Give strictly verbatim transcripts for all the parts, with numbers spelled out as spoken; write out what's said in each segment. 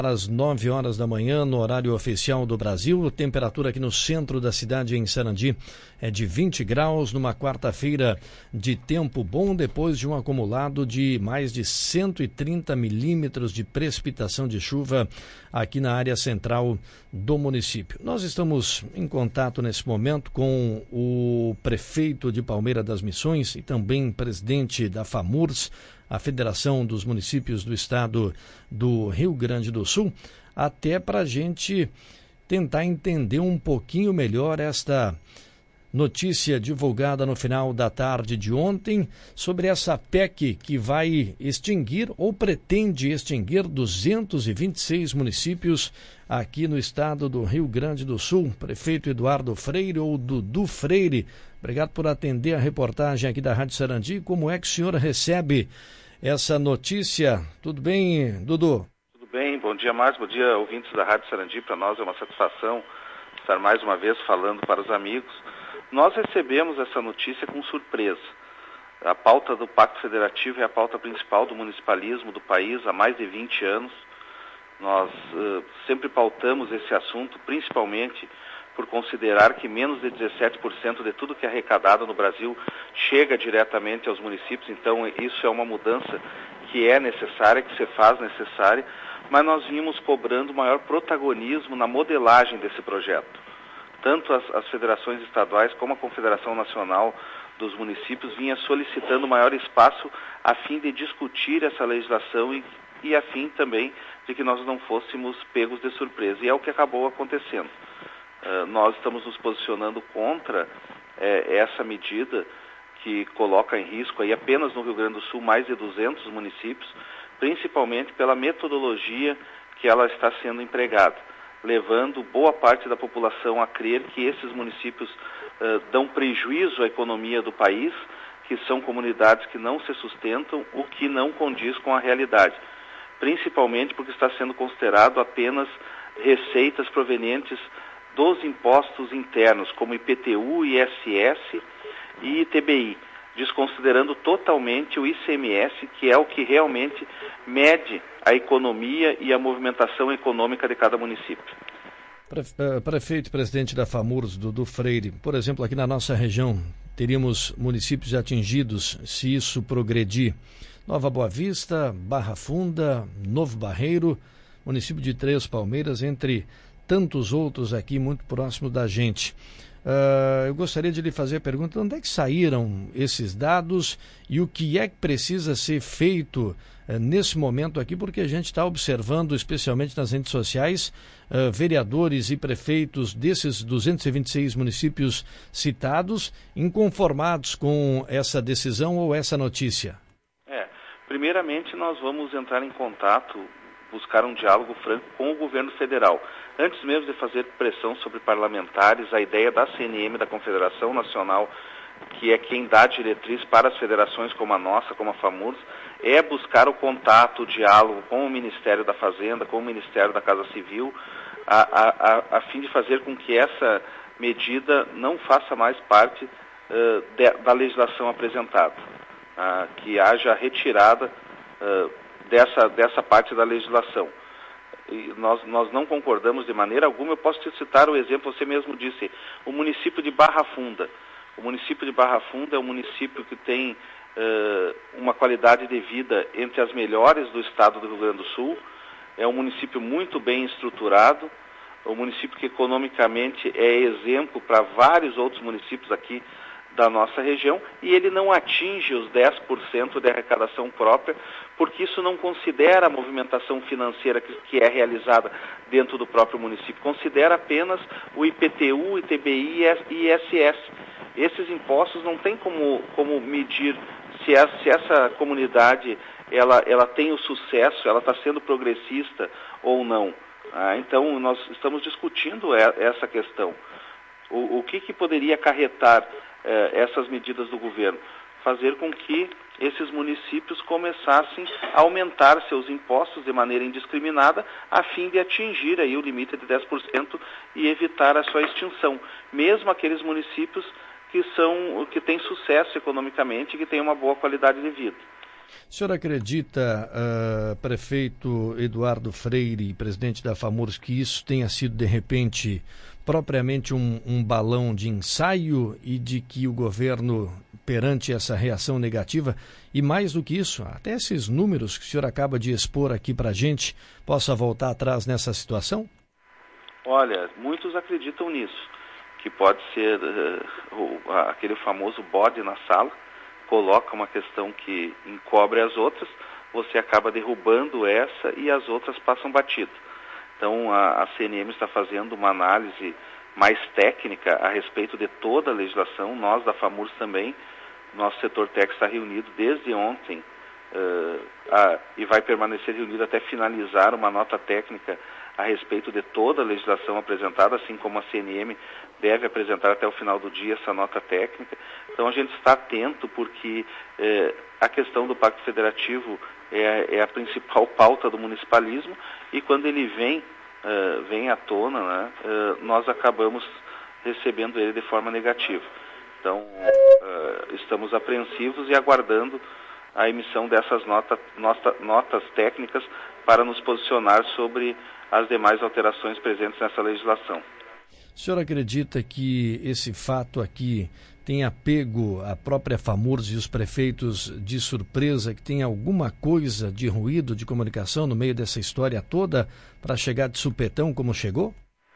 Às nove horas da manhã, no horário oficial do Brasil, a temperatura aqui no centro da cidade, em Sarandi, é de vinte graus, numa quarta-feira de tempo bom, depois de um acumulado de mais de cento e trinta milímetros de precipitação de chuva aqui na área central do município. Nós estamos em contato nesse momento com o prefeito de Palmeira das Missões e também presidente da FAMURS, a Federação dos Municípios do Estado do Rio Grande do Sul, até para a gente tentar entender um pouquinho melhor esta notícia divulgada no final da tarde de ontem sobre essa P E C que vai extinguir ou pretende extinguir duzentos e vinte e seis municípios aqui no estado do Rio Grande do Sul. Prefeito Eduardo Freire, ou Dudu Freire, obrigado por atender a reportagem aqui da Rádio Sarandi. Como é que o senhor recebe essa notícia? Tudo bem, Dudu? Tudo bem, bom dia, Márcio, bom dia, ouvintes da Rádio Sarandi. Para nós é uma satisfação estar mais uma vez falando para os amigos. Nós recebemos essa notícia com surpresa. A pauta do Pacto Federativo é a pauta principal do municipalismo do país há mais de vinte anos. Nós uh, sempre pautamos esse assunto, principalmente por considerar que menos de dezessete por cento de tudo que é arrecadado no Brasil chega diretamente aos municípios. Então isso é uma mudança que é necessária, que se faz necessária, mas nós vínhamos cobrando maior protagonismo na modelagem desse projeto. Tanto as, as federações estaduais como a Confederação Nacional dos Municípios vinha solicitando maior espaço a fim de discutir essa legislação e, e a fim também de que nós não fôssemos pegos de surpresa. E é o que acabou acontecendo. Uh, nós estamos nos posicionando contra eh, essa medida que coloca em risco aí apenas no Rio Grande do Sul mais de duzentos municípios, principalmente pela metodologia que ela está sendo empregada, levando boa parte da população a crer que esses municípios uh, dão prejuízo à economia do país, que são comunidades que não se sustentam, o que não condiz com a realidade, principalmente porque está sendo considerado apenas receitas provenientes dos impostos internos, como I P T U, I S S e I T B I, desconsiderando totalmente o I C M S, que é o que realmente mede a economia e a movimentação econômica de cada município. Prefeito e presidente da FAMURS, Dudu Freire, por exemplo, aqui na nossa região, teríamos municípios atingidos se isso progredir. Nova Boa Vista, Barra Funda, Novo Barreiro, município de Três Palmeiras, entre tantos outros aqui muito próximo da gente. Uh, eu gostaria de lhe fazer a pergunta: onde é que saíram esses dados e o que é que precisa ser feito uh, nesse momento aqui, porque a gente está observando, especialmente nas redes sociais, uh, vereadores e prefeitos desses duzentos e vinte e seis municípios citados inconformados com essa decisão ou essa notícia? É, primeiramente nós vamos entrar em contato, buscar um diálogo franco com o governo federal. Antes mesmo de fazer pressão sobre parlamentares, a ideia da C N M, da Confederação Nacional, que é quem dá diretriz para as federações como a nossa, como a FAMURS, é buscar o contato, o diálogo com o Ministério da Fazenda, com o Ministério da Casa Civil, a, a, a, a fim de fazer com que essa medida não faça mais parte uh, de, da legislação apresentada, uh, que haja retirada uh, dessa, dessa parte da legislação. E nós, nós não concordamos de maneira alguma. Eu posso te citar o exemplo, você mesmo disse, o município de Barra Funda. O município de Barra Funda é um município que tem uh, uma qualidade de vida entre as melhores do estado do Rio Grande do Sul. É um município muito bem estruturado, um município que economicamente é exemplo para vários outros municípios aqui da nossa região, e ele não atinge os dez por cento de arrecadação própria, porque isso não considera a movimentação financeira que, que é realizada dentro do próprio município, considera apenas o I P T U, I T B I e I S S. Esses impostos não tem como, como medir se essa, se essa comunidade ela, ela tem o sucesso, ela está sendo progressista ou não. Ah, então nós estamos discutindo essa questão. O, o que, que poderia acarretar eh, essas medidas do governo? Fazer com que esses municípios começassem a aumentar seus impostos de maneira indiscriminada, a fim de atingir aí o limite de dez por cento e evitar a sua extinção. Mesmo aqueles municípios que, são, que têm sucesso economicamente e que têm uma boa qualidade de vida. O senhor acredita, uh, prefeito Eduardo Freire, presidente da FAMURS, que isso tenha sido, de repente, propriamente um, um balão de ensaio e de que o governo, perante essa reação negativa, e mais do que isso, até esses números que o senhor acaba de expor aqui para a gente, possa voltar atrás nessa situação? Olha, muitos acreditam nisso, que pode ser uh, aquele famoso bode na sala, coloca uma questão que encobre as outras, você acaba derrubando essa e as outras passam batido. Então a, a C N M está fazendo uma análise mais técnica a respeito de toda a legislação, nós da FAMURS também, nosso setor técnico está reunido desde ontem uh, a, e vai permanecer reunido até finalizar uma nota técnica a respeito de toda a legislação apresentada, assim como a C N M deve apresentar até o final do dia essa nota técnica. Então a gente está atento porque eh, a questão do Pacto Federativo é, é a principal pauta do municipalismo e quando ele vem, uh, vem à tona, né, uh, nós acabamos recebendo ele de forma negativa. Então uh, estamos apreensivos e aguardando a emissão dessas nota, nota, notas técnicas para nos posicionar sobre as demais alterações presentes nessa legislação. O senhor acredita que esse fato aqui tem apego à própria FAMURS e os prefeitos de surpresa, que tem alguma coisa de ruído de comunicação no meio dessa história toda para chegar de supetão como chegou?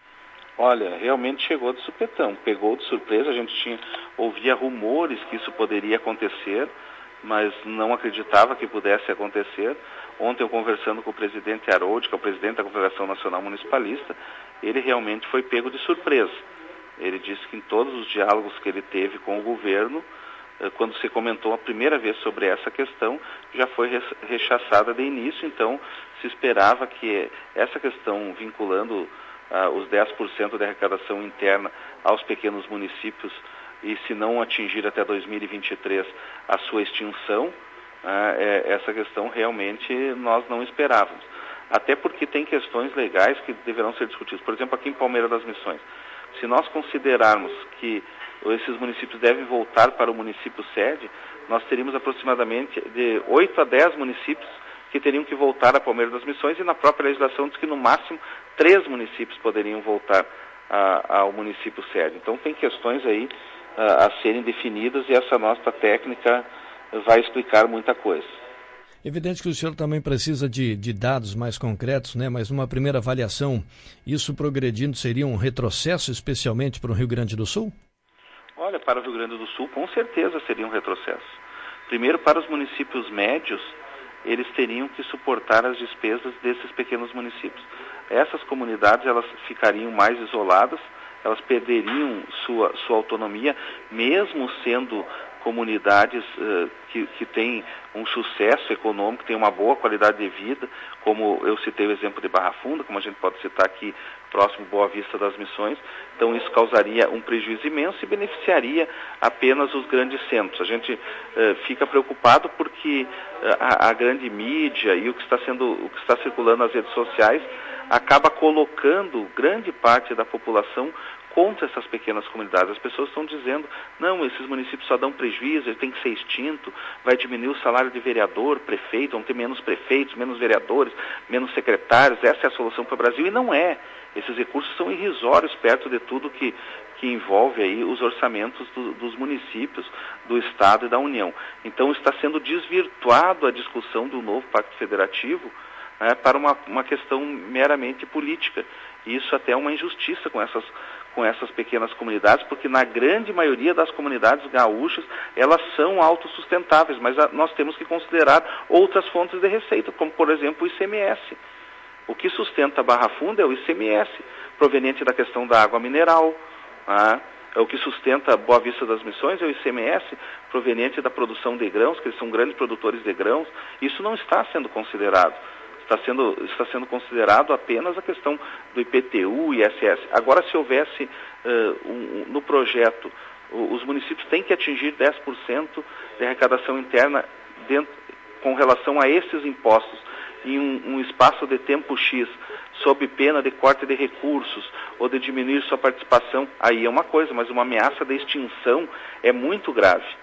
Olha, realmente chegou de supetão, pegou de surpresa, a gente tinha, ouvia rumores que isso poderia acontecer, mas não acreditava que pudesse acontecer. Ontem eu conversando com o presidente Harold, que é o presidente da Confederação Nacional Municipalista, ele realmente foi pego de surpresa. Ele disse que em todos os diálogos que ele teve com o governo, quando se comentou a primeira vez sobre essa questão, já foi rechaçada de início, então se esperava que essa questão vinculando uh, os dez por cento da arrecadação interna aos pequenos municípios e se não atingir até dois mil e vinte e três a sua extinção, uh, é, essa questão realmente nós não esperávamos. Até porque tem questões legais que deverão ser discutidas. Por exemplo, aqui em Palmeira das Missões, se nós considerarmos que esses municípios devem voltar para o município sede, nós teríamos aproximadamente de oito a dez municípios que teriam que voltar a Palmeira das Missões e na própria legislação diz que no máximo três municípios poderiam voltar a, ao município sede. Então tem questões aí a, a serem definidas e essa nota técnica vai explicar muita coisa. Evidente que o senhor também precisa de, de dados mais concretos, né? Mas numa primeira avaliação, isso progredindo seria um retrocesso, especialmente para o Rio Grande do Sul? Olha, para o Rio Grande do Sul, com certeza seria um retrocesso. Primeiro, para os municípios médios, eles teriam que suportar as despesas desses pequenos municípios. Essas comunidades, elas ficariam mais isoladas, elas perderiam sua, sua autonomia, mesmo sendo comunidades uh, que, que têm um sucesso econômico, têm uma boa qualidade de vida, como eu citei o exemplo de Barra Funda, como a gente pode citar aqui, próximo Boa Vista das Missões. Então isso causaria um prejuízo imenso e beneficiaria apenas os grandes centros. A gente uh, fica preocupado porque uh, a, a grande mídia e o que está sendo, o que está circulando nas redes sociais acaba colocando grande parte da população contra essas pequenas comunidades. As pessoas estão dizendo, não, esses municípios só dão prejuízo, ele tem que ser extinto, vai diminuir o salário de vereador, prefeito, vão ter menos prefeitos, menos vereadores, menos secretários, essa é a solução para o Brasil, e não é. Esses recursos são irrisórios perto de tudo que, que envolve aí os orçamentos do, dos municípios, do Estado e da União. Então está sendo desvirtuado a discussão do novo Pacto Federativo, né, para uma, uma questão meramente política. E isso até é uma injustiça com essas, com essas pequenas comunidades, porque na grande maioria das comunidades gaúchas, elas são autossustentáveis, mas a, nós temos que considerar outras fontes de receita, como por exemplo o I C M S. O que sustenta a Barra Funda é o I C M S, proveniente da questão da água mineral. Ah, é o que sustenta Boa Vista das Missões é o I C M S, proveniente da produção de grãos, que eles são grandes produtores de grãos. Isso não está sendo considerado. Está sendo, está sendo considerado apenas a questão do I P T U e I S S. Agora, se houvesse uh, um, no projeto, os municípios têm que atingir dez por cento de arrecadação interna dentro, com relação a esses impostos, em um, um espaço de tempo X, sob pena de corte de recursos ou de diminuir sua participação, aí é uma coisa, mas uma ameaça de extinção é muito grave.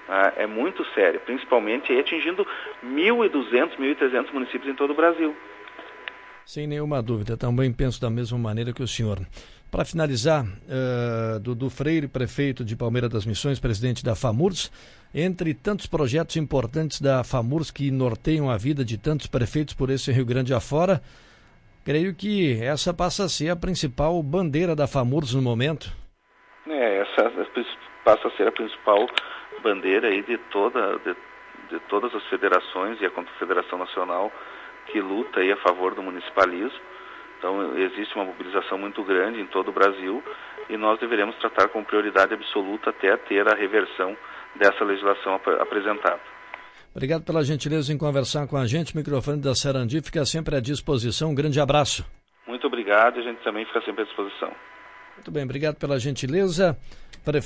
Ah, é muito séria, principalmente aí atingindo mil e duzentos, mil e trezentos municípios em todo o Brasil. Sem nenhuma dúvida, também penso da mesma maneira que o senhor. Para finalizar, uh, Dudu Freire, prefeito de Palmeira das Missões, presidente da FAMURS, entre tantos projetos importantes da FAMURS que norteiam a vida de tantos prefeitos por esse Rio Grande afora, creio que essa passa a ser a principal bandeira da FAMURS no momento. É, essa passa a ser a principal bandeira aí de, toda, de, de todas as federações e a Confederação Nacional que luta aí a favor do municipalismo. Então, existe uma mobilização muito grande em todo o Brasil e nós deveremos tratar com prioridade absoluta até ter a reversão dessa legislação ap- apresentada. Obrigado pela gentileza em conversar com a gente. O microfone da Sarandi fica sempre à disposição. Um grande abraço. Muito obrigado e a gente também fica sempre à disposição. Muito bem, obrigado pela gentileza. Prefeito